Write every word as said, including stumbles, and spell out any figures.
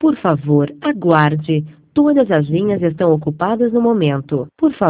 Por favor, aguarde. Todas as linhas estão ocupadas no momento. Por favor.